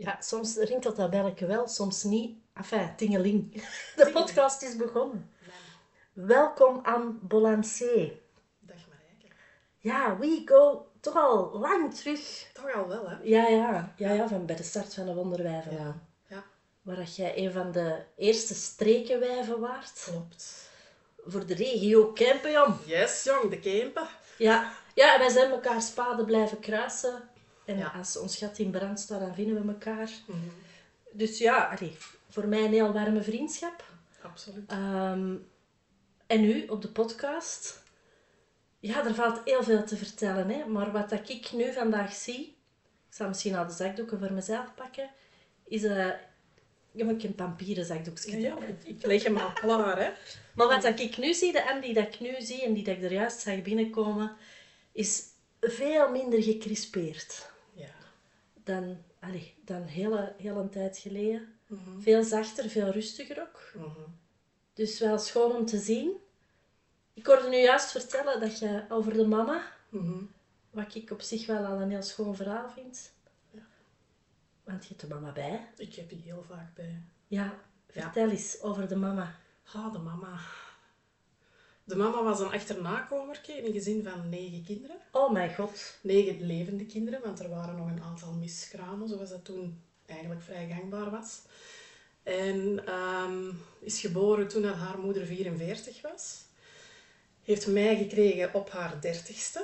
Ja, soms rinkelt dat belletje wel, soms niet. Enfin, tingeling. De podcast is begonnen. Welkom aan Bolancé. Dag Marijke. Ja, we go toch al lang terug. Toch al wel, hè? Ja, van bij de start van de Wonderwijven aan. Ja, Waar dat jij een van de eerste strekenwijven waart. klopt. Voor de regio Kempen, jong. Yes, jong, de Kempen. Ja, en wij zijn elkaar spaden blijven kruisen. En Ja. als ons gat in brand staat, dan vinden we elkaar. Mhm. Dus ja, voor mij een heel warme vriendschap. Absoluut. En nu, op de podcast... Ja, er valt heel veel te vertellen, hè. Maar wat dat ik nu vandaag zie... Ik zal misschien al de zakdoeken voor mezelf pakken. Is... Ja, maar ik heb papieren zakdoekjes. Ja, ik leg hem al klaar, hè? Maar wat dat ik nu zie, de Andy dat ik nu zie en die dat ik er juist zag binnenkomen, is veel minder gecrispeerd Ja. dan heel een tijd geleden. Mhm. Veel zachter, veel rustiger ook. Mhm. Dus wel schoon om te zien. Ik hoorde nu juist vertellen dat je over de mama, Mhm. wat ik op zich wel al een heel schoon verhaal vind. Ja. Want je hebt de mama bij. Ik heb die heel vaak bij. Ja, vertel eens over de mama. De mama. De mama was een achternakomertje in een gezin van 9 kinderen. Oh mijn god. 9 levende kinderen, want er waren nog een aantal miskramen, zoals dat toen eigenlijk vrij gangbaar was. En is geboren toen haar moeder 44 was. Heeft mij gekregen op haar 30ste.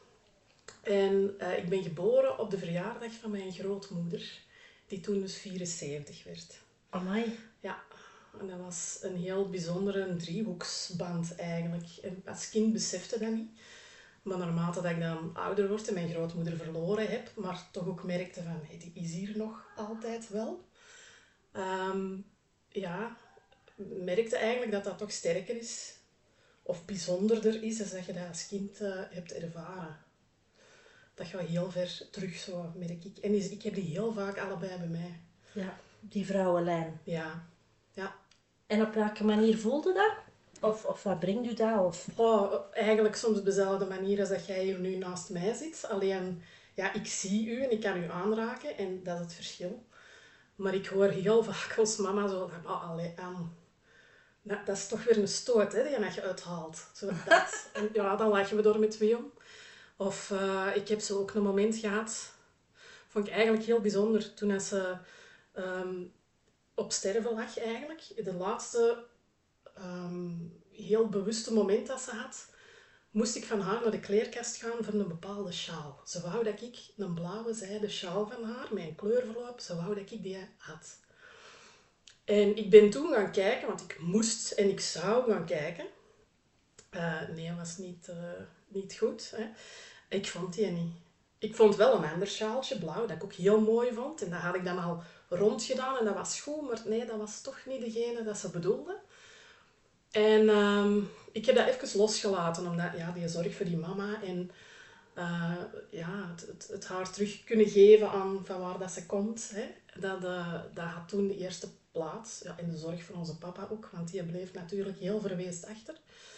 En ik ben geboren op de verjaardag van mijn grootmoeder, die toen dus 74 werd. Amai. Ja, en dat was een heel bijzondere driehoeksband eigenlijk. En als kind besefte dat niet. Maar naarmate dat ik dan ouder word en mijn grootmoeder verloren heb, maar toch ook merkte van, hey, die is hier nog altijd wel. Merkte eigenlijk dat dat toch sterker is. Of bijzonderder is, dan dat je dat als kind hebt ervaren. Dat gaat heel ver terug, zo merk ik. En ik heb die heel vaak allebei bij mij. Ja, die vrouwenlijn. Ja. En op welke manier voelde dat? Of wat brengt u dat? Of... Eigenlijk soms op dezelfde manier als dat jij hier nu naast mij zit. Alleen, ja, ik zie u en ik kan u aanraken en dat is het verschil. Maar ik hoor heel vaak als mama zo van, dat is toch weer een stoot, hè, die je uithaalt. Zo dat. En ja, dan lachen we door met twee om. Of ik heb zo ook een moment gehad, vond ik eigenlijk heel bijzonder, toen ze op sterven lag eigenlijk. De laatste heel bewuste moment dat ze had, moest ik van haar naar de kleerkast gaan voor een bepaalde sjaal. Ze wou dat ik een blauwe zijden sjaal van haar, met een kleurverloop, ze wou dat ik die had. En ik ben toen gaan kijken, want ik moest en ik zou gaan kijken. Nee, dat was niet goed. Hè. Ik vond die niet. Ik vond wel een ander sjaaltje, blauw, dat ik ook heel mooi vond. En dat had ik dan al rondgedaan en dat was goed, maar nee, dat was toch niet degene dat ze bedoelde. En ik heb dat even losgelaten, omdat die zorg voor die mama en het haar terug kunnen geven aan van waar dat ze komt, hè, dat had toen de eerste plaats. Ja, en de zorg voor onze papa ook, want die bleef natuurlijk heel verweest achter.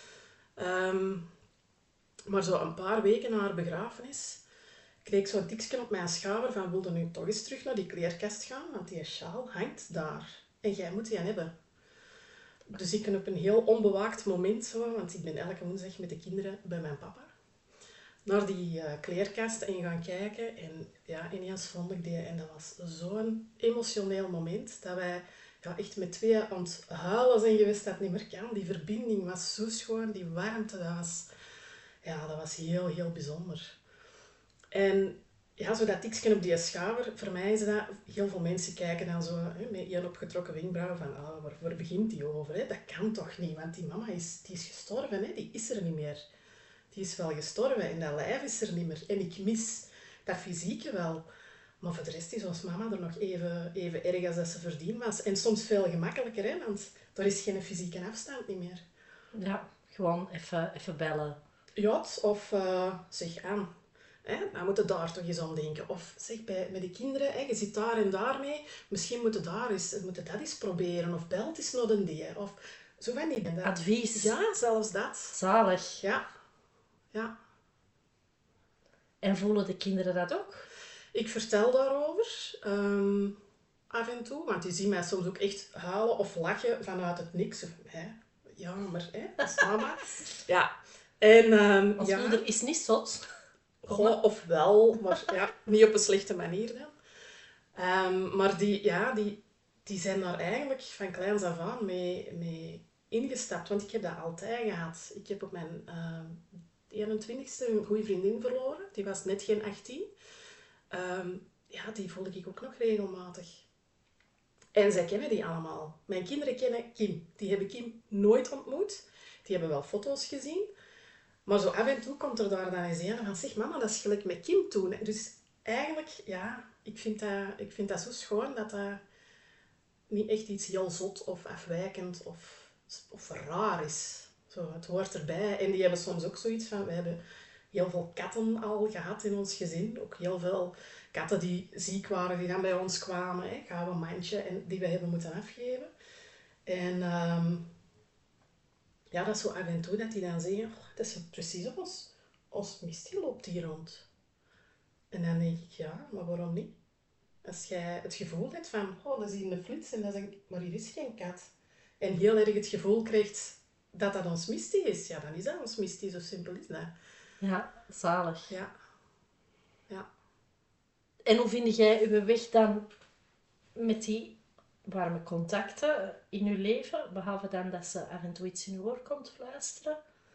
Maar zo een paar weken na haar begrafenis kreeg ik zo'n tikje op mijn schouder van wilde nu toch eens terug naar die kleerkast gaan, want die sjaal hangt daar en jij moet die hebben. Dus ik ben op een heel onbewaakt moment, zo, want ik ben elke woensdag met de kinderen bij mijn papa, naar die kleerkast en gaan kijken. En ja, ineens vond ik die. En dat was zo'n emotioneel moment, dat wij echt met twee aan het huilen zijn geweest dat het niet meer kan. Die verbinding was zo schoon, die warmte, dat was heel, heel bijzonder. En ja, zo dat tikje op die schouder, voor mij is dat, heel veel mensen kijken dan zo met één opgetrokken wenkbrauw van, waar begint die over? Hè? Dat kan toch niet, want die mama die is gestorven, hè? Die is er niet meer. Die is wel gestorven en dat lijf is er niet meer. En ik mis dat fysieke wel. Maar voor de rest is ons mama er nog even erg als dat ze verdiend was. En soms veel gemakkelijker, hè? Want er is geen fysieke afstand niet meer. Ja, gewoon even bellen. Ja, of zeg aan. Dan moet je daar toch eens aan denken. Of zeg, met de kinderen, je zit daar en daar mee. Misschien moet je dat eens proberen. Of belt eens naar een die. Of zo van die dingen. Advies. Ja, zelfs dat. Zalig. Ja. En voelen de kinderen dat ook? Ik vertel daarover. af en toe. Want die zien mij soms ook echt huilen of lachen vanuit het niks. Of, ja, maar dat is mama. Ja. En, Ons moeder is niet zot. goh, of wel, maar ja, niet op een slechte manier dan. Maar die zijn daar eigenlijk van kleins af aan mee ingestapt. Want ik heb dat altijd gehad. Ik heb op mijn 21ste een goede vriendin verloren. Die was net geen 18. Die volg ik ook nog regelmatig. En zij kennen die allemaal. Mijn kinderen kennen Kim. Die hebben Kim nooit ontmoet. Die hebben wel foto's gezien. Maar zo af en toe komt er daar dan eens een van, zeg mama, dat is gelijk met Kim toen. Dus eigenlijk, ja, ik vind dat zo schoon dat dat niet echt iets heel zot of afwijkend of raar is. Zo, het hoort erbij. En die hebben soms ook zoiets van, we hebben heel veel katten al gehad in ons gezin. Ook heel veel katten die ziek waren, die dan bij ons kwamen. Gouden mandje, en die we hebben moeten afgeven. En dat is zo af en toe dat die dan zeggen, oh, dat is precies op ons Misty loopt hier rond. En dan denk ik, ja, maar waarom niet? Als jij het gevoel hebt van, oh, dat is hier een flits, en dat is maar hier is geen kat. En heel erg het gevoel krijgt dat dat ons Misty is, ja, dan is dat ons Misty, zo simpel is dat. Ja, zalig. Ja. En hoe vind jij uw weg dan met die warme contacten in uw leven? Behalve dan dat ze af en toe iets in uw oor komt fluisteren.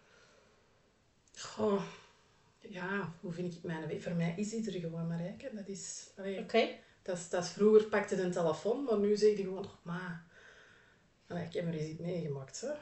Goh, ja, hoe vind ik mijn weg? Voor mij is die er gewoon maar, hè. Dat is... Oké. Dat is vroeger pakte een telefoon, maar nu zeg je gewoon, oh, ma, ik heb er eens iets meegemaakt, hè.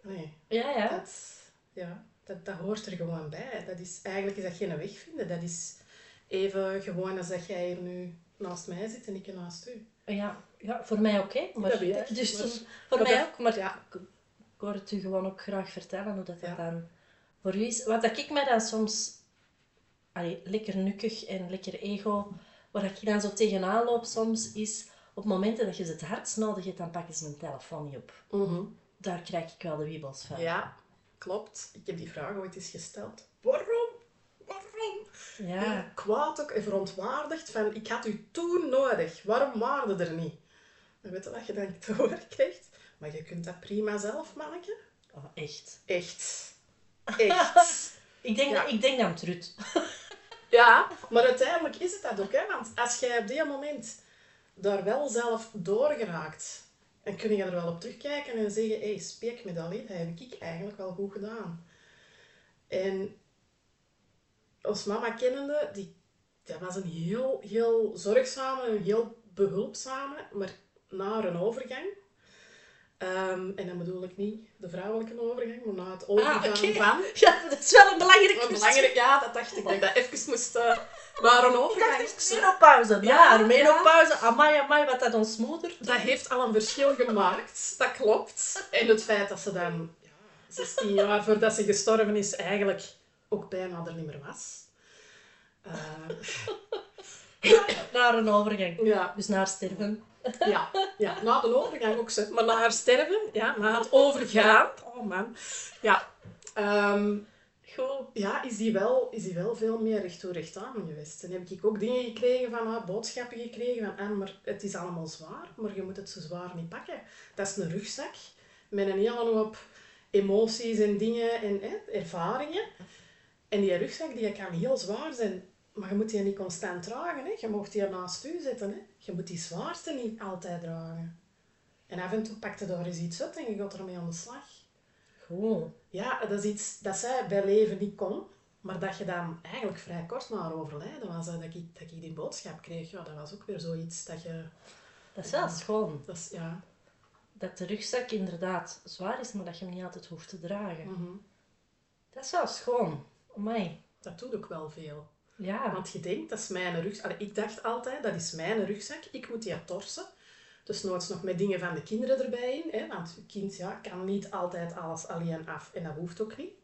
Dat hoort er gewoon bij. Eigenlijk is dat geen weg vinden. Dat is even gewoon als dat jij hier nu naast mij zit en ik naast u. Ja, voor mij ook, hè. Maar, dat weet ik. Dus Maar, voor mij ook, maar ja. ik hoor het u gewoon ook graag vertellen hoe dat Ja. dan voor u is. Wat dat ik mij dan soms lekker nukkig en lekker ego, waar ik dan zo tegenaan loop soms, is op momenten dat je ze het hardst nodig hebt, dan pakken ze mijn telefoon niet op. Daar krijg ik wel de wiebels van. Ja, klopt. Ik heb die vraag ooit eens gesteld. Waarom? Ja. Kwaad ook en verontwaardigd van, ik had u toen nodig. Waarom waarde er niet? En weet je wat je dan te horen krijgt? Maar je kunt dat prima zelf maken. Oh, echt. Echt. Ik denk dan Trut. Ja, maar uiteindelijk is het dat ook, hè? Want als jij op die moment daar wel zelf doorgeraakt, dan kun je er wel op terugkijken en zeggen, hé, speek me dat, dat heb ik eigenlijk wel goed gedaan. En ons mama kennende, dat was een heel, heel zorgzame, een heel behulpzame, maar na een overgang. En dan bedoel ik niet de vrouwelijke overgang, maar na het overgaan van... Ja, dat is wel een belangrijk Ja, dat dacht ik. Dat ik dat even moest... naar een overgang. Menopauze. Ja, menopauze. Amai, wat dat ons moeder... Dat heeft al een verschil gemaakt. Dat klopt. En het feit dat ze dan 16 jaar voordat ze gestorven is, eigenlijk ook bijna er niet meer was. Naar een overgang. Ja. Dus naar sterven. Ja, na de overgang ook zo. Maar na haar sterven, ja, na het overgaan, oh man, ja, Goed. ja, is die wel veel meer recht toe recht aan geweest. En heb ik ook dingen gekregen van, boodschappen gekregen van, maar het is allemaal zwaar, maar je moet het zo zwaar niet pakken. Dat is een rugzak met een hele hoop emoties en dingen en ervaringen. En die rugzak die kan heel zwaar zijn. Maar je moet die niet constant dragen. Hè? Je mag die naast u zetten. Hè? Je moet die zwaarte niet altijd dragen. En af en toe pak je daar eens iets uit en je gaat ermee aan de slag. Goed. Ja, dat is iets dat zij bij leven niet kon. Maar dat je dan eigenlijk vrij kort na haar overlijden was, dat ik die boodschap kreeg. Ja, dat was ook weer zoiets dat je... Dat is wel schoon. Dat is, ja. Dat de rugzak inderdaad zwaar is, maar dat je hem niet altijd hoeft te dragen. Mm-hmm. Dat is wel schoon. Amai. Dat doet ook wel veel. Ja. Want je denkt, dat is mijn rugzak. Ik dacht altijd, dat is mijn rugzak. Ik moet die torsen. Dus nooit nog met dingen van de kinderen erbij in. Hè? Want je kind kan niet altijd alles alleen af. En dat hoeft ook niet.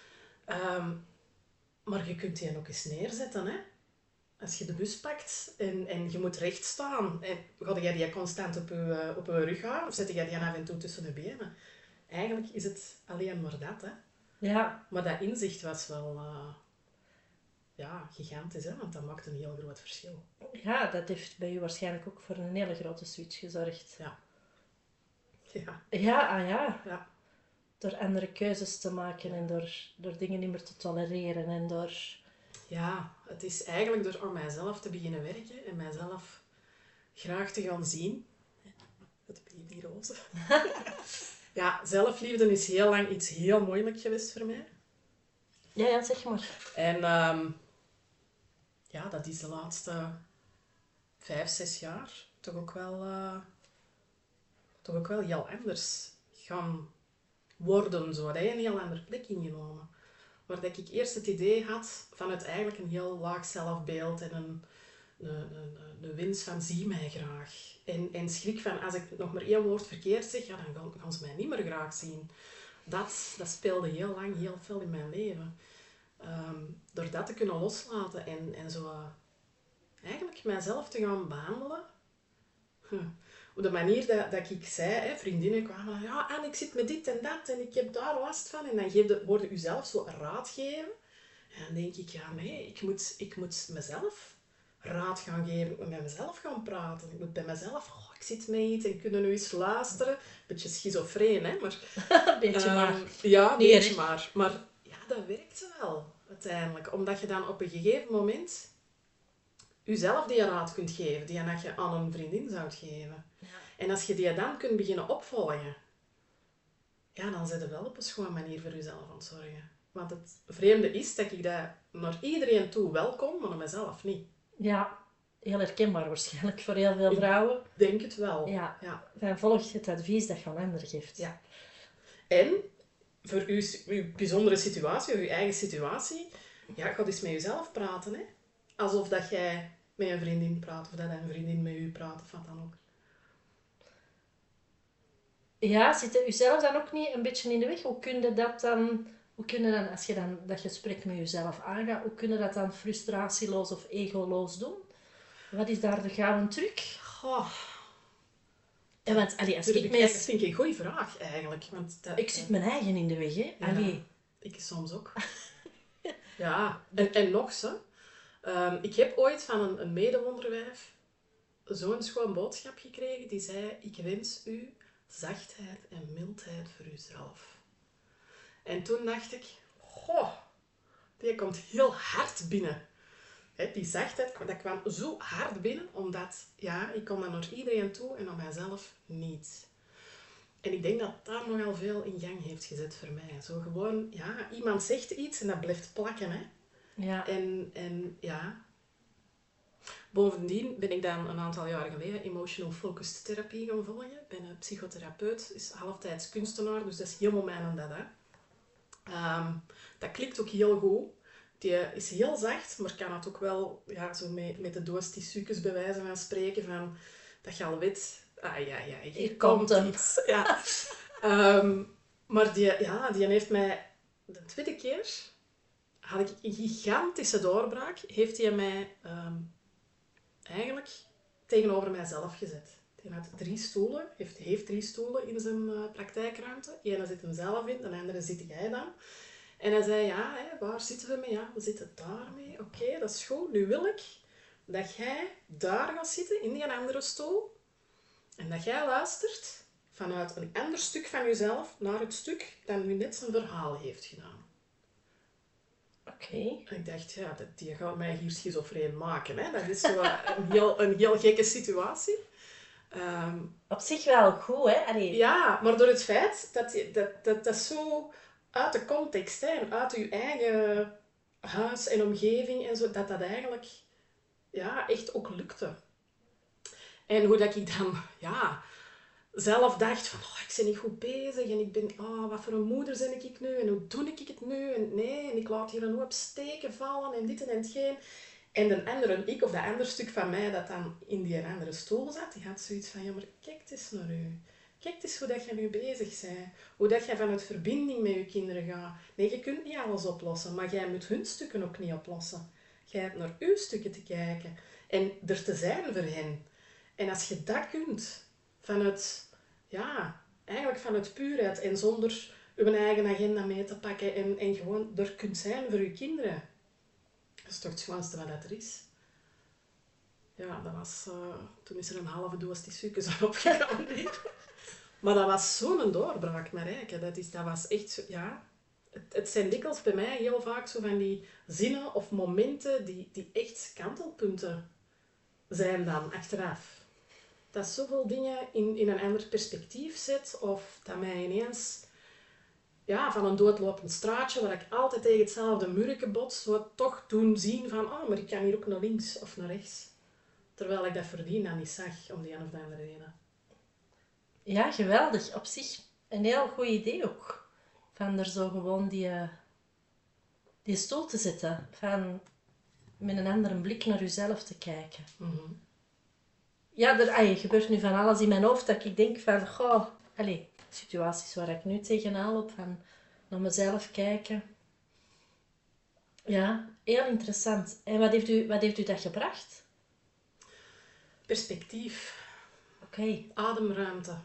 Maar je kunt die ook eens neerzetten. Hè? Als je de bus pakt en je moet recht staan. En ga jij die constant op je rug houden? Of zet jij die af en toe tussen de benen? Eigenlijk is het alleen maar dat. Hè? Ja. Maar dat inzicht was wel... ja, gigantisch, hè? Want dat maakt een heel groot verschil. Ja, dat heeft bij u waarschijnlijk ook voor een hele grote switch gezorgd. Ja. Ja. Ja, ja. Ja. Door andere keuzes te maken en door dingen niet meer te tolereren en door... Ja, het is eigenlijk door aan mijzelf te beginnen werken en mijzelf graag te gaan zien. Het babyroze. Ja, zelfliefde is heel lang iets heel moeilijk geweest voor mij. Ja, zeg maar. En ja, dat is de laatste 5, 6 jaar toch ook wel heel anders gaan worden. Zo. Dat je een heel andere plek ingenomen. Waar dat ik eerst het idee had vanuit eigenlijk een heel laag zelfbeeld en een wens van zie mij graag. En schrik van als ik nog maar 1 woord verkeerd zeg, ja, dan gaan ze mij niet meer graag zien. Dat speelde heel lang heel veel in mijn leven. Door dat te kunnen loslaten en zo eigenlijk mijzelf te gaan behandelen. Op de manier dat ik zei, hè, vriendinnen kwamen, ja, Anne, ik zit met dit en dat en ik heb daar last van. En dan hoorde u zelf zo een raad geven. En dan denk ik, ja, nee, ik moet mezelf raad gaan geven. Ik moet met mezelf gaan praten. Ik moet bij mezelf, oh, ik zit met iets en kunnen nu eens luisteren. Beetje schizofreen, hè, maar... Een beetje maar. Ja, een Niet beetje erg. maar. Maar ja, dat werkte wel, uiteindelijk. Omdat je dan op een gegeven moment jezelf die raad kunt geven, die je aan een vriendin zou geven. Ja. En als je die dan kunt beginnen opvolgen, ja, dan zit je wel op een schone manier voor jezelf aan het zorgen. Want het vreemde is dat ik dat naar iedereen toe welkom, maar naar mezelf niet. Ja, heel herkenbaar waarschijnlijk voor heel veel vrouwen. Denk het wel. Ja, Ja. dan volg je het advies dat je aan anderen geeft. Ja. En voor uw bijzondere situatie, of uw eigen situatie, ja, ga eens met jezelf praten. Hè? Alsof dat jij met een vriendin praat, of dat een vriendin met u praat, of wat dan ook. Ja, zit je jezelf dan ook niet een beetje in de weg? Hoe kun je dat dan... Hoe kun je dan, als je dan dat gesprek met jezelf aangaat, hoe kun je dat dan frustratieloos of egoloos doen? Wat is daar de gouden truc? Goh, En want, allee, als dat ik mensen... vind ik een goeie vraag, eigenlijk. Want Ik zit mijn eigen in de weg, hè. ja, Allee. ik soms ook. Ja, en nog zo. Ik heb ooit van een medewonderwijf zo'n schoon boodschap gekregen. Die zei, ik wens u zachtheid en mildheid voor uzelf. En toen dacht ik, goh, die komt heel hard binnen. Hè, die zachtheid, dat kwam zo hard binnen, omdat ja, ik kon dat naar iedereen toe en naar mijzelf niet. En ik denk dat daar nogal veel in gang heeft gezet voor mij. Zo gewoon, ja, iemand zegt iets en dat blijft plakken, hè. Ja. En ja, bovendien ben ik dan een aantal jaar geleden emotional focused therapie gaan volgen. Ik ben een psychotherapeut, is halftijds kunstenaar, dus dat is helemaal mijn dat, hè. Dat klikt ook heel goed. Die is heel zacht, maar kan het ook wel ja, zo met de doos tissues bij wijze van spreken van dat je al weet, ja, hier komt hem. iets. Ja. Maar die heeft mij de tweede keer had ik een gigantische doorbraak, heeft hij mij eigenlijk tegenover mijzelf gezet. Hij had 3 stoelen, heeft 3 stoelen in zijn praktijkruimte. Ene zit hem zelf in, de andere zit jij dan. En hij zei, ja, hè, waar zitten we mee? Ja, we zitten daarmee. Oké, dat is goed. Nu wil ik dat jij daar gaat zitten, in die andere stoel. En dat jij luistert vanuit een ander stuk van jezelf naar het stuk dat nu net zijn verhaal heeft gedaan. Oké. En ik dacht, ja, die gaat mij hier schizofreen maken. Hè? Dat is zo een heel gekke situatie. Op zich wel goed, hè? Allee. Ja, maar door het feit dat zo uit de context, hè, en uit je eigen huis en omgeving en zo, dat eigenlijk ja, echt ook lukte. En hoe dat ik dan ja, zelf dacht van, oh, ik ben niet goed bezig en ik ben, oh, wat voor een moeder ben ik nu en hoe doe ik het nu en nee, en ik laat hier een hoop steken vallen en dit en hetgeen. En de andere ik, of dat andere stuk van mij dat dan in die andere stoel zat, die had zoiets van, ja, maar kijk eens naar u. Kijk eens hoe dat je nu bezig bent. Hoe dat je vanuit verbinding met je kinderen gaat. Nee, je kunt niet alles oplossen, maar jij moet hun stukken ook niet oplossen. Jij hebt naar uw stukken te kijken en er te zijn voor hen. En als je dat kunt, vanuit, ja, eigenlijk vanuit puurheid en zonder je eigen agenda mee te pakken en gewoon er kunt zijn voor je kinderen. Dat is toch het schoonste wat dat er is. Ja, dat was... toen is er een halve doos tissues opgegaan. Maar dat was zo'n doorbraak, Marijke. Dat was echt... Ja, het zijn dikwijls bij mij heel vaak zo van die zinnen of momenten die echt kantelpunten zijn dan, achteraf. Dat zoveel dingen in een ander perspectief zet, of dat mij ineens van een doodlopend straatje, waar ik altijd tegen hetzelfde muurtje bots, zo toch doen zien van, maar ik kan hier ook naar links of naar rechts. Terwijl ik dat voordien dan niet zag, om die een of andere reden. Ja, geweldig. Op zich een heel goed idee ook. Van er zo gewoon die stoel te zetten. Van met een andere blik naar jezelf te kijken. Mm-hmm. Ja, er gebeurt nu van alles in mijn hoofd dat ik denk van... situaties waar ik nu tegenaan loop. Van naar mezelf kijken. Ja, heel interessant. En wat heeft u dat gebracht? Perspectief. Oké. Ademruimte.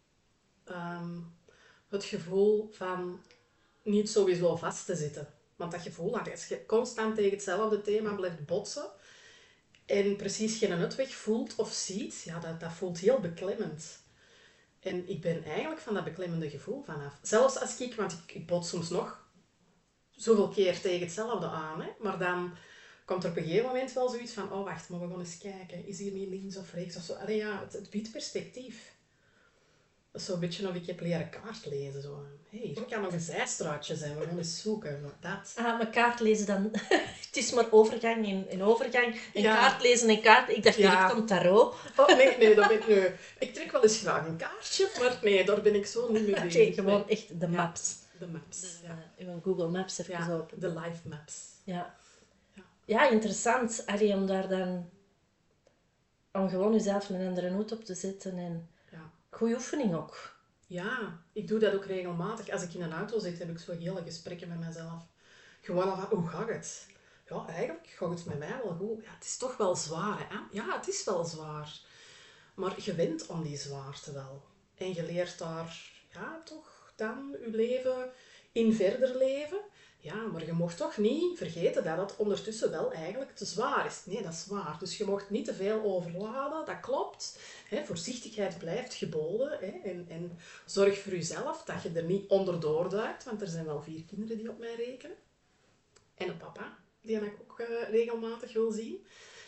Het gevoel van niet sowieso vast te zitten. Want dat gevoel, als je constant tegen hetzelfde thema blijft botsen en precies geen uitweg voelt of ziet, dat voelt heel beklemmend. En ik ben eigenlijk van dat beklemmende gevoel vanaf. Zelfs als want ik bots soms nog zoveel keer tegen hetzelfde aan, hè, maar dan komt er op een gegeven moment wel zoiets van, oh wacht, maar we gaan eens kijken, is hier niet links of rechts of zo. Allee, het biedt perspectief. Dat is zo'n beetje of ik heb leren kaart lezen. Zo. Hey, hier kan nog een zijstraatje zijn, we gaan eens zoeken. Dat. Mijn kaart lezen dan... het is maar overgang en overgang. En kaart lezen en kaart... Ik dacht direct aan tarot. Oh, nee, dat ben ik nu... Ik trek wel eens graag een kaartje, maar nee, daar ben ik zo niet mee bezig. Oké, gewoon echt de maps. De maps, Uw Google Maps even open. De live maps. Ja, interessant. Allee, om daar dan... Om gewoon jezelf een andere hoed op te zetten en... Goeie oefening ook. Ja, ik doe dat ook regelmatig. Als ik in een auto zit, heb ik zo hele gesprekken met mezelf. Gewoon al van, hoe gaat het? Ja, eigenlijk gaat het met mij wel goed. Ja, het is toch wel zwaar, hè? Ja, het is wel zwaar. Maar je went om die zwaarte wel. En je leert daar, toch dan je leven in verder leven. Ja, maar je mocht toch niet vergeten dat het ondertussen wel eigenlijk te zwaar is. Nee, dat is waar. Dus je mocht niet te veel overladen, dat klopt. Voorzichtigheid blijft geboden. En zorg voor jezelf dat je er niet onderdoor duikt, want er zijn wel 4 kinderen die op mij rekenen. En een papa, die ik ook regelmatig wil zien.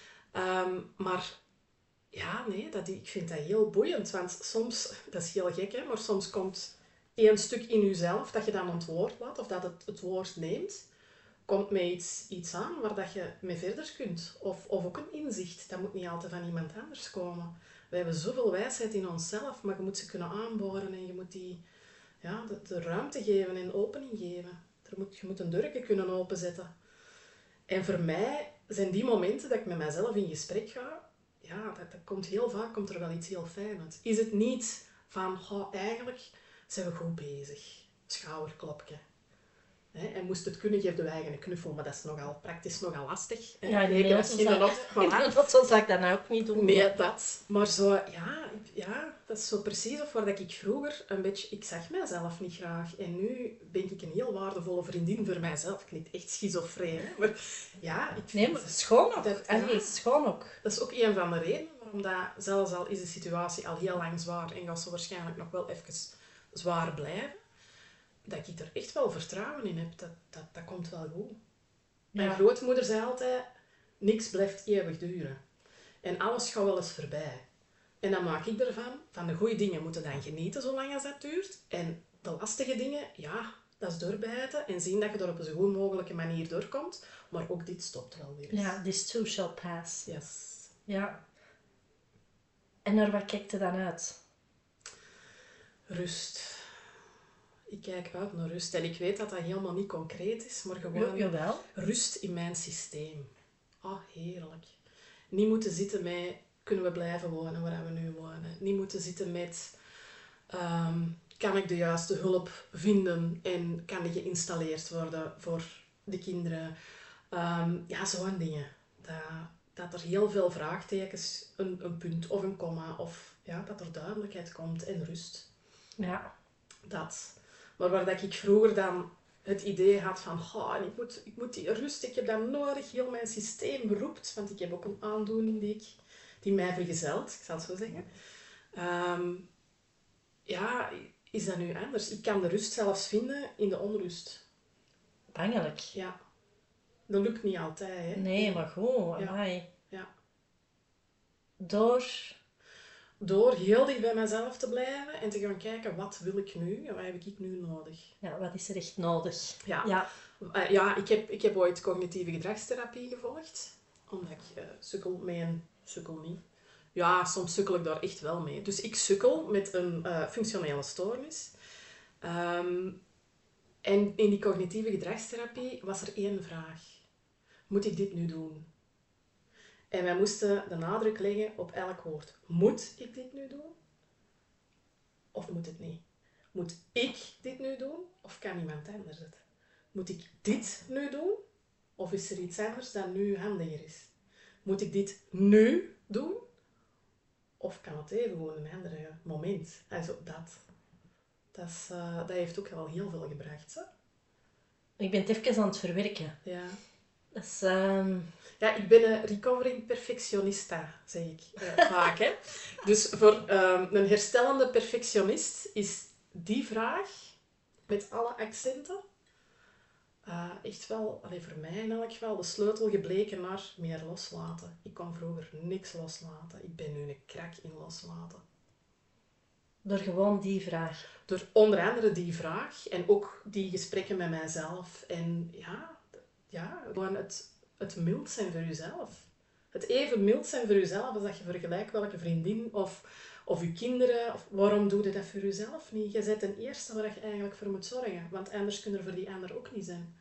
Maar ja, nee, ik vind dat heel boeiend. Want soms, dat is heel gek, hè, maar soms komt één stuk in jezelf dat je dan het woord laat, of dat het woord neemt, komt met iets aan waar dat je mee verder kunt. Of ook een inzicht. Dat moet niet altijd van iemand anders komen. We hebben zoveel wijsheid in onszelf, maar je moet ze kunnen aanboren en je moet die de ruimte geven en opening geven. Je moet een deurtje kunnen openzetten. En voor mij zijn die momenten dat ik met mezelf in gesprek ga, dat komt heel vaak komt er wel iets heel fijn uit. Is het niet van, eigenlijk zijn we goed bezig. Schouderklopje. En moest het kunnen, geef de eigen een knuffel. Maar dat is praktisch nogal lastig. Ja, in de auto zal ik dat nou ook niet doen. Nee, dat. Maar zo, dat is zo precies of waar ik vroeger een beetje... Ik zag mijzelf niet graag. En nu ben ik een heel waardevolle vriendin voor mijzelf. Klinkt echt schizofreen, hè. Maar ik vind... Nee, maar schoon ook. Schoon ook. Dat is ook een van de redenen waarom dat, zelfs al is de situatie al heel lang zwaar en gaat ze waarschijnlijk nog wel even zwaar blijven, dat ik er echt wel vertrouwen in heb. Dat komt wel goed. Mijn grootmoeder zei altijd, niks blijft eeuwig duren. En alles gaat wel eens voorbij. En dan maak ik ervan, van de goede dingen moeten dan genieten zolang als dat duurt. En de lastige dingen, dat is doorbijten en zien dat je er op een zo goed mogelijke manier doorkomt. Maar ook dit stopt wel weer eens. Ja, this too shall pass. Yes. Ja. En naar wat kijkt je dan uit? Rust. Ik kijk uit naar rust. En ik weet dat dat helemaal niet concreet is, maar gewoon rust in mijn systeem. Heerlijk. Niet moeten zitten met, kunnen we blijven wonen waar we nu wonen? Niet moeten zitten met, kan ik de juiste hulp vinden en kan die geïnstalleerd worden voor de kinderen? Zo'n dingen. Dat er heel veel vraagtekens, een punt of een komma, of dat er duidelijkheid komt en rust. Ja. Dat. Maar waar dat ik vroeger dan het idee had van, en ik moet die rust, ik heb dat nodig, heel mijn systeem roept, want ik heb ook een aandoening die mij vergezelt, ik zal het zo zeggen. Ja, is dat nu anders? Ik kan de rust zelfs vinden in de onrust. Bangelijk. Ja, dat lukt niet altijd, hè? Nee, maar goed, Ja. amai. Ja. Door heel dicht bij mezelf te blijven en te gaan kijken, wat wil ik nu en wat heb ik nu nodig? Ja, wat is er echt nodig? Ja, ik heb ooit cognitieve gedragstherapie gevolgd. Omdat ik sukkel met een... Sukkel niet. Ja, soms sukkel ik daar echt wel mee. Dus ik sukkel met een functionele stoornis. En in die cognitieve gedragstherapie was er één vraag. Moet ik dit nu doen? En wij moesten de nadruk leggen op elk woord. Moet ik dit nu doen? Of moet het niet? Moet ik dit nu doen? Of kan iemand anders het? Moet ik dit nu doen? Of is er iets anders dat nu handiger is? Moet ik dit nu doen? Of kan het even gewoon een ander moment? Also dat heeft ook wel heel veel gebracht. Hè? Ik ben het even aan het verwerken. Ja. Dat is, Ja, ik ben een recovering perfectionista, zeg ik vaak. Hè? Dus voor een herstellende perfectionist is die vraag, met alle accenten, echt wel, voor mij in elk geval, de sleutel gebleken naar meer loslaten. Ik kon vroeger niks loslaten. Ik ben nu een krak in loslaten. Door gewoon die vraag. Door onder andere die vraag en ook die gesprekken met mijzelf. En ja gewoon het mild zijn voor jezelf. Het even mild zijn voor jezelf als dat je vergelijkt welke vriendin of je kinderen. Of waarom doe je dat voor jezelf niet? Je bent de eerste waar je eigenlijk voor moet zorgen. Want anders kun je er voor die ander ook niet zijn.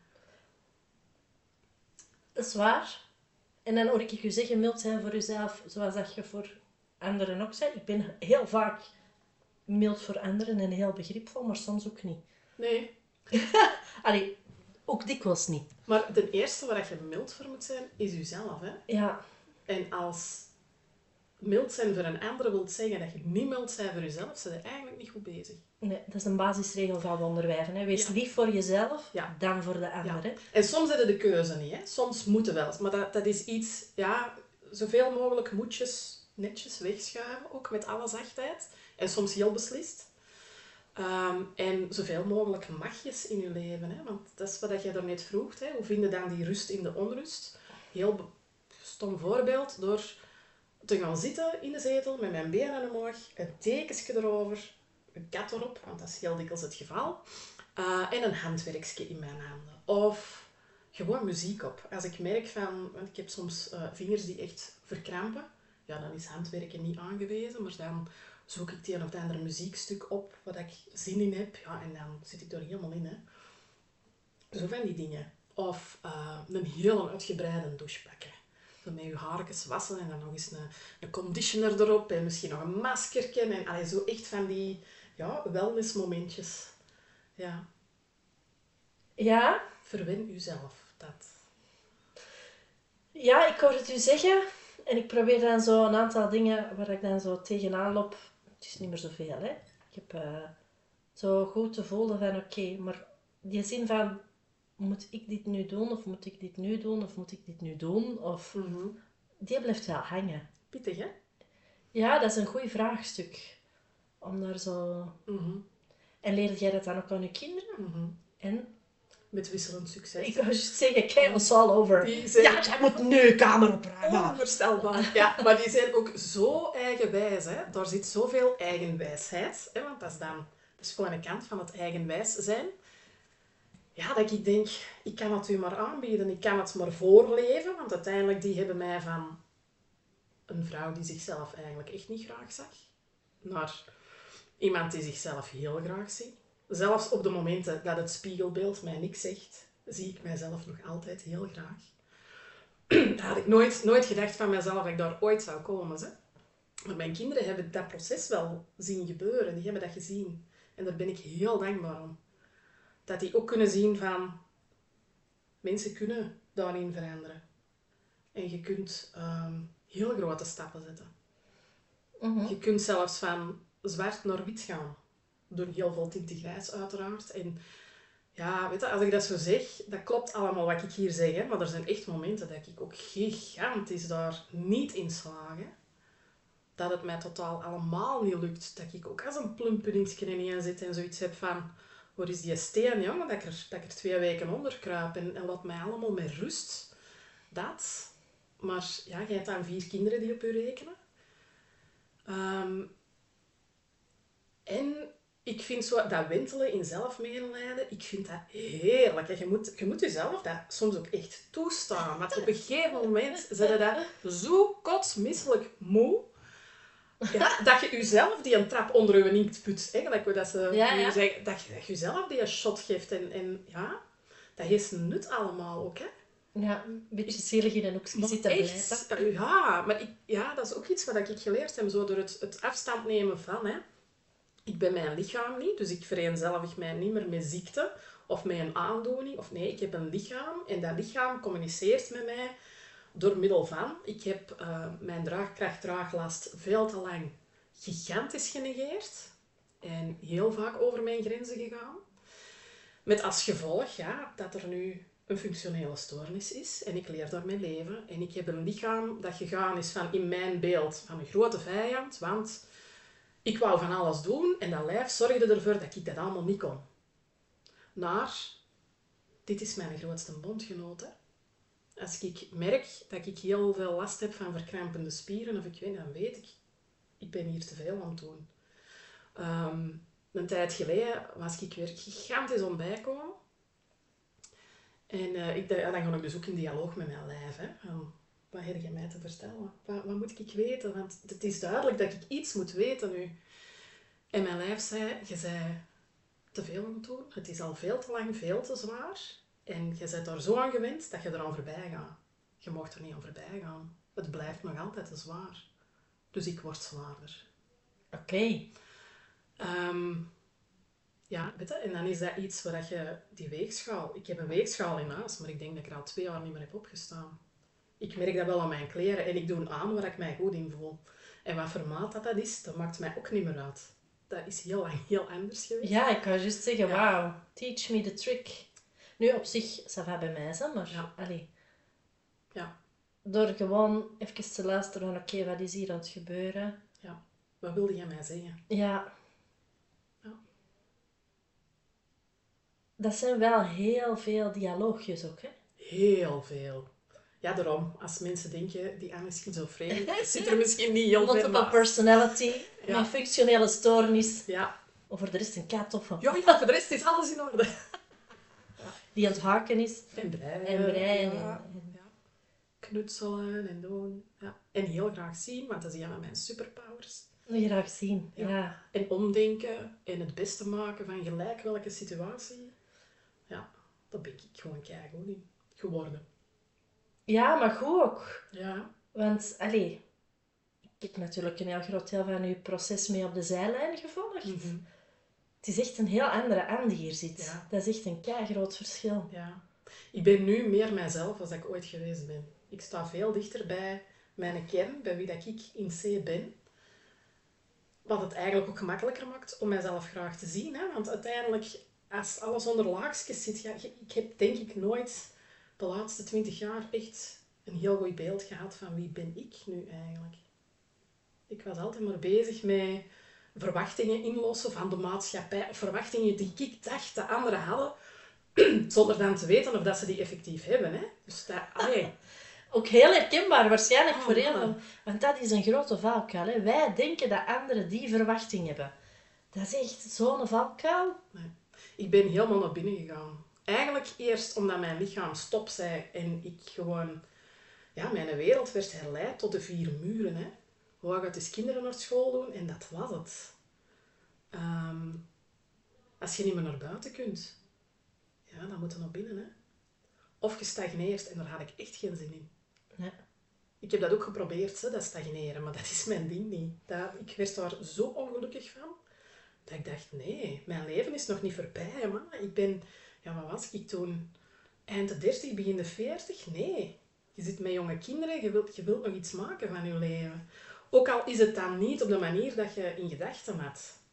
Dat is waar. En dan hoor ik je zeggen, mild zijn voor jezelf, zoals dat je voor anderen ook zei. Ik ben heel vaak mild voor anderen en heel begripvol, maar soms ook niet. Nee. Allee, ook dikwijls niet. Maar ten eerste waar je mild voor moet zijn, is jezelf. Hè? Ja. En als mild zijn voor een ander wil zeggen dat je niet mild bent voor jezelf, ben je eigenlijk niet goed bezig. Nee, dat is een basisregel van wonderwijven. Hè. Wees lief voor jezelf, dan voor de ander. Hè. En soms heb je de keuze niet. Hè. Soms moeten wel. Maar dat is iets, zoveel mogelijk moetjes netjes wegschuiven, ook met alle zachtheid. En soms heel beslist. En zoveel mogelijk magjes in je leven. Hè. Want dat is wat je daarnet vroeg. Hè. Hoe vind je dan die rust in de onrust? Heel stom voorbeeld. Door te gaan zitten in de zetel met mijn benen omhoog, een dekensje erover, een kat erop, want dat is heel dikwijls het geval, en een handwerkje in mijn handen. Of gewoon muziek op. Als ik merk van, want ik heb soms vingers die echt verkrampen, ja, dan is handwerken niet aangewezen, maar dan zoek ik die een of ander muziekstuk op waar ik zin in heb, ja, en dan zit ik er helemaal in. Hè. Zo van die dingen. Of een heel uitgebreide douche pakken. Zo met je haartjes wassen en dan nog eens een conditioner erop en misschien nog een maskertje. En zo echt van die wellnessmomentjes. Ja. Ja? Verwen jezelf. Dat. Ja, ik hoor het u zeggen. En ik probeer dan zo een aantal dingen waar ik dan zo tegenaan loop. Het is niet meer zoveel, hè. Ik heb zo goed te voelen van oké, maar die zin van moet ik dit nu doen of moet ik dit nu doen of moet ik dit nu doen? Of die blijft wel hangen. Pittig, hè? Ja, dat is een goed vraagstuk. Om daar zo... En leerde jij dat dan ook aan je kinderen? En? Met wisselend succes. Ik wou juist zeggen, kijk ons all over. Ja, jij moet nu je kamer opruimen. Onvoorstelbaar. Ja, maar die zijn ook zo eigenwijs. Hè? Daar zit zoveel eigenwijsheid. Hè? Want dat is gewoon een kant van het eigenwijs zijn. Ja, dat ik denk, ik kan het u maar aanbieden. Ik kan het maar voorleven. Want uiteindelijk, die hebben mij van een vrouw die zichzelf eigenlijk echt niet graag zag, naar iemand die zichzelf heel graag ziet. Zelfs op de momenten dat het spiegelbeeld mij niks zegt, zie ik mijzelf nog altijd heel graag. Daar had ik nooit gedacht van mezelf dat ik daar ooit zou komen. Hè? Maar mijn kinderen hebben dat proces wel zien gebeuren. Die hebben dat gezien. En daar ben ik heel dankbaar om. Dat die ook kunnen zien van... Mensen kunnen daarin veranderen. En je kunt heel grote stappen zetten. Je kunt zelfs van zwart naar wit gaan. Door heel veel tint grijs uiteraard. En Ja, weet je, als ik dat zo zeg, dat klopt allemaal wat ik hier zeg. Hè? Maar er zijn echt momenten dat ik ook gigantisch daar niet in slaag. Hè? Dat het mij totaal allemaal niet lukt. Dat ik ook als een plumpuddingske ineen zit en zoiets heb van... Waar is die steen, jongen? Dat ik er 2 weken onder kruip en laat mij allemaal met rust. Dat. Maar ja, jij hebt dan 4 kinderen die op u rekenen. Ehm, en ik vind zo dat wentelen in zelfmedelijden, ik vind dat heerlijk. En je moet jezelf dat soms ook echt toestaan. Want op een gegeven moment zit je dat zo kotsmisselijk moe, ja, dat je jezelf die een trap onder je inkt put. Eigenlijk hoe dat ze Ja, nu ja. zeggen, dat je jezelf die een shot geeft. En ja, dat heeft een nut allemaal ook. Hè. Ja, een beetje zielig in een hoekje Maar zitten echt, blijven. ja, maar dat is ook iets wat ik geleerd heb, zo door het afstand nemen van. Hè. Ik ben mijn lichaam niet, dus ik vereenzelvig mij niet meer met ziekte of met een aandoening. Of nee, ik heb een lichaam en dat lichaam communiceert met mij door middel van... Ik heb mijn draagkracht-draaglast veel te lang gigantisch genegeerd en heel vaak over mijn grenzen gegaan. Met als gevolg ja, dat er nu een functionele stoornis is en ik leer daarmee leven. En ik heb een lichaam dat gegaan is van in mijn beeld van een grote vijand, want ik wou van alles doen en dat lijf zorgde ervoor dat ik dat allemaal niet kon. Maar dit is mijn grootste bondgenoot. Hè. Als ik merk dat ik heel veel last heb van verkrampende spieren, of ik weet, dan weet ik ben hier te veel aan het doen. Een tijd geleden was ik weer gigantisch ontbijkomen. En dan ga ik dus ook in dialoog met mijn lijf. Hè. Wat heb je mij te vertellen? Wat moet ik weten? Want het is duidelijk dat ik iets moet weten nu. En mijn lijf zei, je zei te veel aan het doen. Het is al veel te lang, veel te zwaar. En je bent er zo aan gewend dat je eraan voorbij gaat. Je mag er niet aan voorbij gaan. Het blijft nog altijd te zwaar. Dus ik word zwaarder. Oké. Ja, weet je, en dan is dat iets waar je die weegschaal... Ik heb een weegschaal in huis, maar ik denk dat ik er al 2 jaar niet meer heb opgestaan. Ik merk dat wel aan mijn kleren en ik doe aan waar ik mij goed in voel. En wat voor maat dat is, dat maakt mij ook niet meer uit. Dat is heel lang heel anders geweest. Ja, ik kan juist zeggen, Ja. wauw, teach me the trick. Nu, op zich, ça va bij mij zijn, maar Ja. allee, Ja, door gewoon even te luisteren van, oké, wat is hier aan het gebeuren? ja. Wat wilde jij mij zeggen? Ja. Ja. Dat zijn wel heel veel dialoogjes ook, hè? Heel veel. Ja, daarom. Als mensen denken, die Anne is schizofreen, zit er misschien niet heel veel Multiple naast. personality, Ja. met functionele stoornis. Ja. Of voor de rest een kat of Ja, voor de rest is alles in orde. die aan het haken is. En breien. En breien. Ja. Ja. Knutselen en doen. Ja. En heel graag zien, want dat is een van mijn superpowers. Graag zien, Ja. ja. En omdenken en het beste maken van gelijk welke situatie. Ja, daar ben ik gewoon keigoed in geworden. Ja, maar goed ook. Ja. Want, allee, ik heb natuurlijk een heel groot deel van uw proces mee op de zijlijn gevolgd. Mhm. Het is echt een heel andere Anne die hier zit. Ja. Dat is echt een keigroot verschil. Ja. Ik ben nu meer mijzelf dan ik ooit geweest ben. Ik sta veel dichter bij mijn kern, bij wie dat ik in C ben. Wat het eigenlijk ook gemakkelijker maakt om mijzelf graag te zien. Hè? Want uiteindelijk, als alles onder laagjes zit... Ja, ik heb denk ik nooit de laatste 20 jaar echt een heel goed beeld gehad van wie ben ik nu eigenlijk. Ik was altijd maar bezig met verwachtingen inlossen van de maatschappij. Of verwachtingen die ik dacht de anderen hadden. Zonder dan te weten of dat ze die effectief hebben. Hè? Dus dat... Allee. Ook heel herkenbaar, waarschijnlijk Oh, voor heel man. veel. Want dat is een grote valkuil. Hè. Wij denken dat anderen die verwachting hebben. Dat is echt zo'n valkuil. Nee. Ik ben helemaal naar binnen gegaan. Eigenlijk eerst omdat mijn lichaam stop zei en ik gewoon... Ja, mijn wereld werd herleid tot de 4 muren. Hè. Wou ik eens kinderen naar school doen en dat was het. Als je niet meer naar buiten kunt, ja, dan moet je naar binnen. Hè. Of je stagneert en daar had ik echt geen zin in. Nee. Ik heb dat ook geprobeerd, hè, dat stagneren, maar dat is mijn ding niet. Ik werd daar zo ongelukkig van, dat ik dacht, nee, mijn leven is nog niet voorbij, man. Ik ben, ja, wat was ik toen? Eind de 30, begin de 40? Nee. Je zit met jonge kinderen, je wilt nog iets maken van je leven. Ook al is het dan niet op de manier dat je in gedachten had.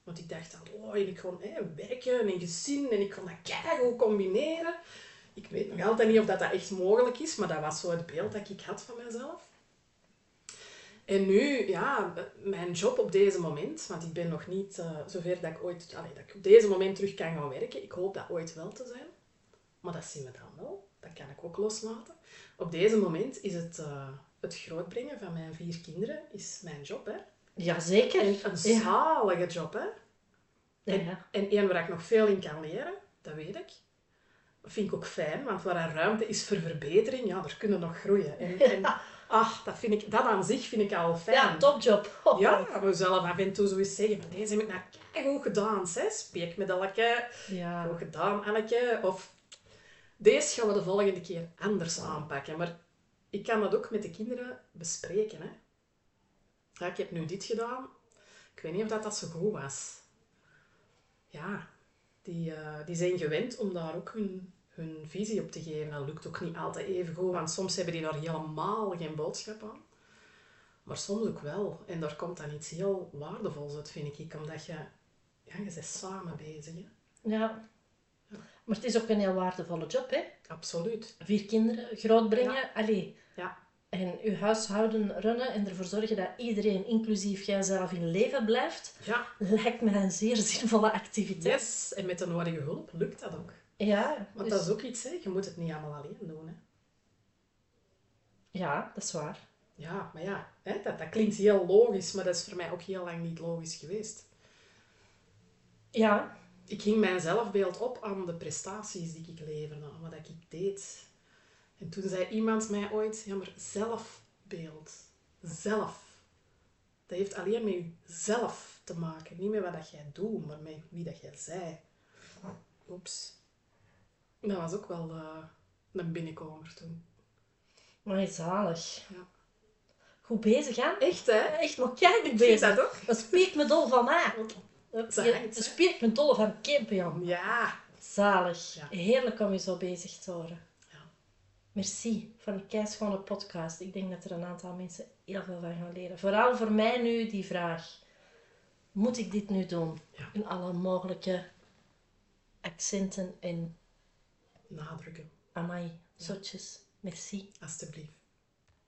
Want ik dacht dan, oh, en ik kon werken en gezin en ik kon dat keigoed combineren. Ik weet nog altijd niet of dat echt mogelijk is, maar dat was zo het beeld dat ik had van mezelf. En nu, ja, mijn job op deze moment, want ik ben nog niet zover dat ik ooit, dat ik op deze moment terug kan gaan werken. Ik hoop dat ooit wel te zijn. Maar dat zien we dan wel. Dat kan ik ook loslaten. Op deze moment is het grootbrengen van mijn 4 kinderen is mijn job, hè. Jazeker. En een zalige job, hè. En één waar ik nog veel in kan leren, dat weet ik. Dat vind ik ook fijn, want waar er ruimte is voor verbetering, ja, daar kunnen we nog groeien. En dat aan zich vind ik al fijn. Ja, topjob. Ja, we zelf af en toe zo eens zeggen, van deze heb ik nou goed gedaan, hè. Speek met Elke. Ja. Goed gedaan, Anneke. Of deze gaan we de volgende keer anders aanpakken. Maar ik kan dat ook met de kinderen bespreken, hè. Ja, ik heb nu dit gedaan. Ik weet niet of dat zo goed was. Ja, die zijn gewend om daar ook hun visie op te geven. Dat lukt ook niet altijd even goed, want soms hebben die daar helemaal geen boodschap aan. Maar soms ook wel. En daar komt dan iets heel waardevols uit, vind ik. Omdat je bent samen bezig. Hè? Ja. Maar het is ook een heel waardevolle job, hè? Absoluut. 4 kinderen grootbrengen. Ja. Allee. Ja. En je huishouden runnen en ervoor zorgen dat iedereen, inclusief jijzelf, in leven blijft, Ja. lijkt me een zeer zinvolle activiteit. Yes. En met de nodige hulp lukt dat ook. Ja. Want dat is ook iets, hè. Je moet het niet allemaal alleen doen, hè. Ja, dat is waar. Ja, maar ja, hè, dat klinkt heel logisch, maar dat is voor mij ook heel lang niet logisch geweest. Ja. Ik hing mijn zelfbeeld op aan de prestaties die ik leverde, aan wat ik deed. En toen zei iemand mij ooit, ja, maar zelfbeeld, zelf, dat heeft alleen met jezelf te maken. Niet met wat dat jij doet, maar met wie dat jij zij. Oeps. Dat was ook wel een binnenkomer toen. Maar zalig. Ja. Goed bezig, hè? Echt, hè? Echt nog keihard Ik bezig. vind dat ook. Dat speert me dol van mij. Zalig, Dat speert me dol van Kempion. Ja. Zalig. Ja. Heerlijk om je zo bezig te horen. Ja. Merci voor een keischone podcast. Ik denk dat er een aantal mensen heel veel van gaan leren. Vooral voor mij nu die vraag. Moet ik dit nu doen? Ja. In alle mogelijke accenten en Nadrukken, amai, zotjes. Merci. alstublieft.